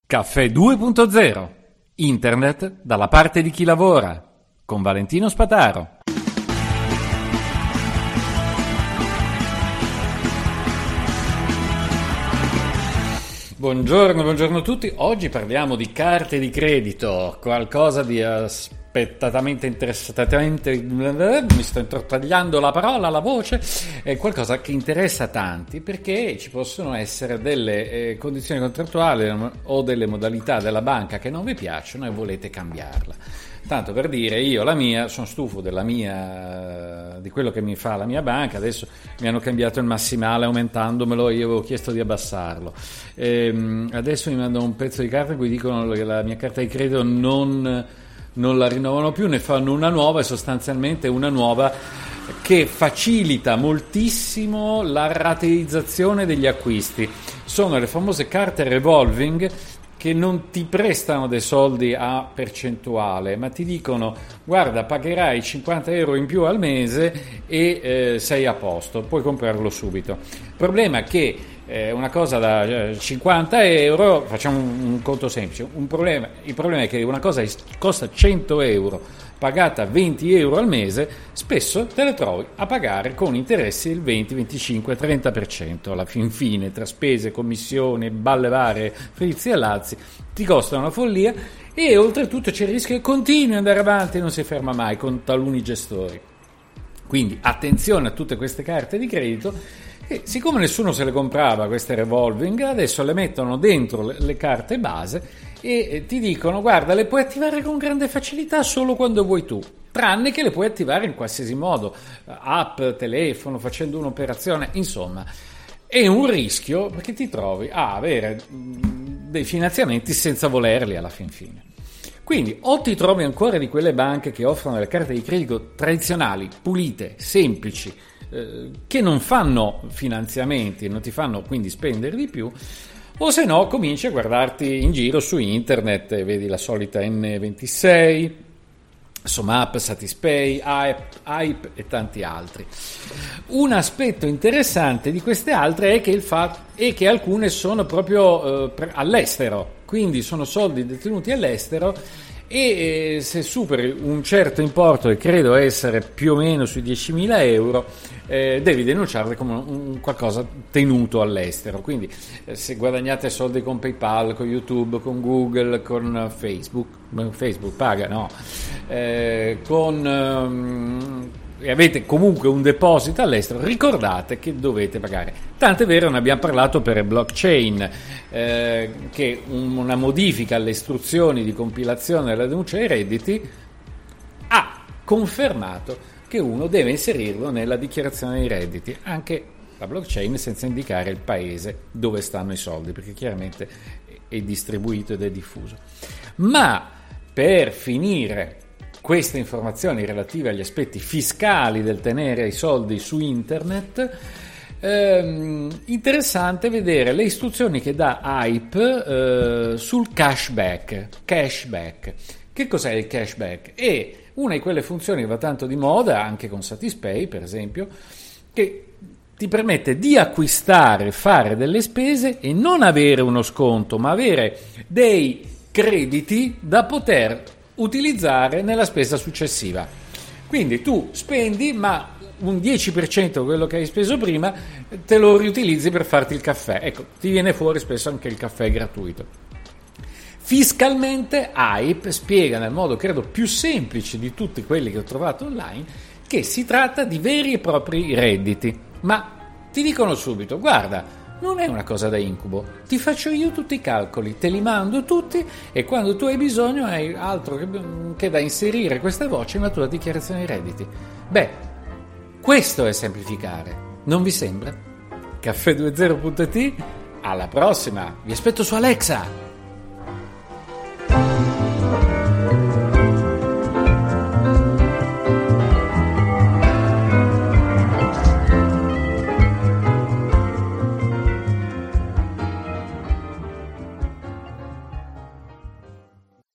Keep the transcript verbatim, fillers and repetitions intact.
Caffè due punto zero. Internet dalla parte di chi lavora. Con Valentino Spataro. Buongiorno, buongiorno a tutti. Oggi parliamo di carte di credito, qualcosa di aspettatamente interessatamente, mi sto introttagliando la parola, la voce, è qualcosa che interessa tanti perché ci possono essere delle eh, condizioni contrattuali o delle modalità della banca che non vi piacciono e volete cambiarla. Tanto per dire, io la mia, sono stufo della mia, di quello che mi fa la mia banca, adesso mi hanno cambiato il massimale aumentandomelo, io avevo chiesto di abbassarlo. E adesso mi mandano un pezzo di carta in cui dicono che la mia carta di credito non, non la rinnovano più, ne fanno una nuova e sostanzialmente una nuova che facilita moltissimo la rateizzazione degli acquisti. Sono le famose carte revolving che non ti prestano dei soldi a percentuale, ma ti dicono guarda, pagherai cinquanta euro in più al mese e eh, sei a posto, puoi comprarlo subito. Il problema è che eh, una cosa da cinquanta euro, facciamo un, un conto semplice, un problema, il problema è che una cosa costa cento euro pagata venti euro al mese, spesso te le trovi a pagare con interessi il venti, venticinque, trenta per cento alla fin fine, tra spese, commissioni, balle varie, frizzi e lazzi, ti costa una follia e oltretutto c'è il rischio che continui ad andare avanti e non si ferma mai con taluni gestori. Quindi attenzione a tutte queste carte di credito e siccome nessuno se le comprava queste revolving, adesso le mettono dentro le, le carte base e ti dicono guarda, le puoi attivare con grande facilità solo quando vuoi tu, tranne che le puoi attivare in qualsiasi modo, app, telefono, facendo un'operazione, insomma è un rischio perché ti trovi a avere dei finanziamenti senza volerli alla fin fine. Quindi o ti trovi ancora di quelle banche che offrono le carte di credito tradizionali, pulite, semplici, eh, che non fanno finanziamenti, non ti fanno quindi spendere di più, o se no cominci a guardarti in giro su internet e vedi la solita N ventisei, SumUp, Satispay, Hype e tanti altri. Un aspetto interessante di queste altre è che, il fatto è che alcune sono proprio eh, all'estero, quindi sono soldi detenuti all'estero e eh, se superi un certo importo, che credo essere più o meno sui diecimila euro, eh, devi denunciarle come un, un qualcosa tenuto all'estero. Quindi eh, se guadagnate soldi con PayPal, con YouTube, con Google, con Facebook, Facebook paga, no, eh, con um, e avete comunque un deposito all'estero, ricordate che dovete pagare. Tanto è vero, ne abbiamo parlato per blockchain, eh, che una modifica alle istruzioni di compilazione della denuncia dei redditi ha confermato che uno deve inserirlo nella dichiarazione dei redditi, anche la blockchain senza indicare il paese dove stanno i soldi, perché chiaramente è distribuito ed è diffuso. Ma per finire queste informazioni relative agli aspetti fiscali del tenere i soldi su internet, ehm, interessante vedere le istruzioni che dà Hype eh, sul cashback. Cashback. Che cos'è il cashback? È una di quelle funzioni che va tanto di moda, anche con Satispay per esempio, che ti permette di acquistare, fare delle spese e non avere uno sconto, ma avere dei crediti da poter utilizzare nella spesa successiva. Quindi tu spendi, ma un dieci per cento di quello che hai speso prima te lo riutilizzi per farti il caffè. Ecco, ti viene fuori spesso anche il caffè gratuito. Fiscalmente Hype spiega nel modo credo più semplice di tutti quelli che ho trovato online che si tratta di veri e propri redditi, ma ti dicono subito guarda, non è una cosa da incubo, ti faccio io tutti i calcoli, te li mando tutti e quando tu hai bisogno hai altro che, che da inserire queste voci nella tua dichiarazione dei redditi. Beh, questo è semplificare, non vi sembra? caffè venti punto it, alla prossima, vi aspetto su Alexa!